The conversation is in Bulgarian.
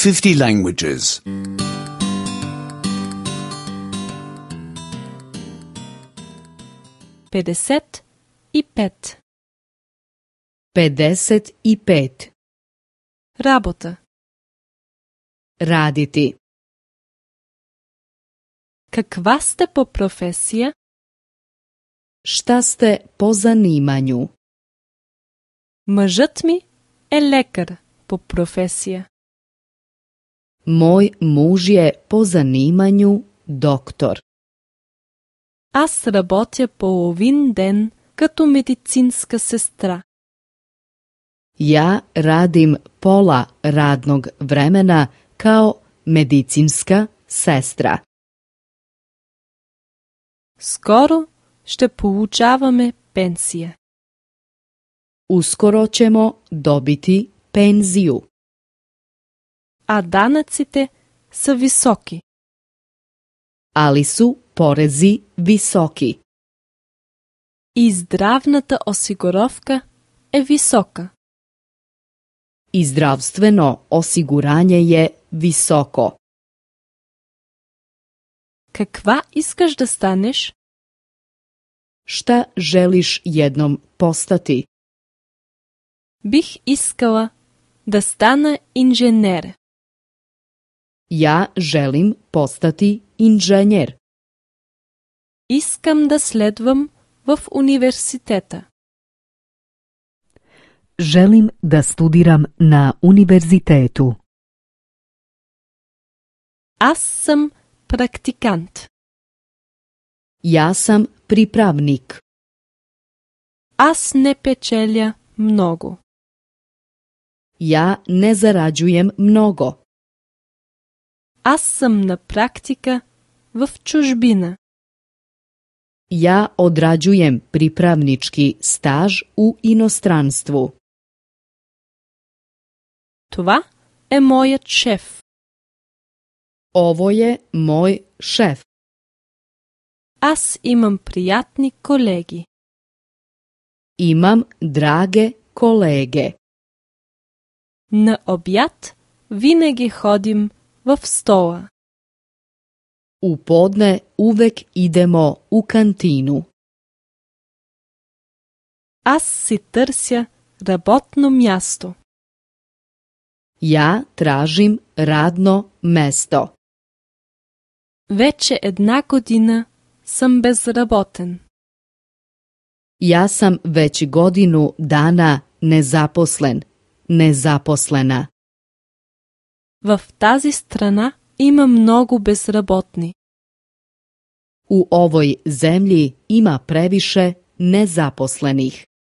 50 languages. 55. 55. Работа. Raditi. Каква сте по професия? Šta ste po zanimanju? Мъжът ми е лекар по професия. Moj muž je po zanimanju doktor. Аз работя половин ден като медицинска сестра. Ja radim pola radnog vremena kao medicinska sestra. Скоро ще получаваме пенсия. Uskoro ćemo dobiti penziju. А данъците са високи. Ali su porezi visoki. И здравната осигуровка е висока. I zdravstveno osiguranje je visoko. Каква искаш да станеш? Šta želiš jednom postati? Бих искала да стана инженер. Ja želim postati inženjer. Искам да следвам в университета. Želim da studiram na univerzitetu. Аз съм практикант. Ja sam pripravnik. Аз не печеля много. Ja ne zarađujem mnogo. Аз съм на практика в чужбина. Ja odrađujem pripravnički staž u inostranstvu. Това е моят шеф. Ovo je moj šef. Аз имам приятни колеги. Imam drage kolege. На обяд винаги ходим в стола. U podne uvek idemo u kantinu. Аз си търся работно място. Ja tražim radno mesto. Вече една година съм безработен. Ja sam već godinu dana nezaposlen, nezaposlena. В тази страна има много безработни. U ovoj zemlji ima previše nezaposlenih.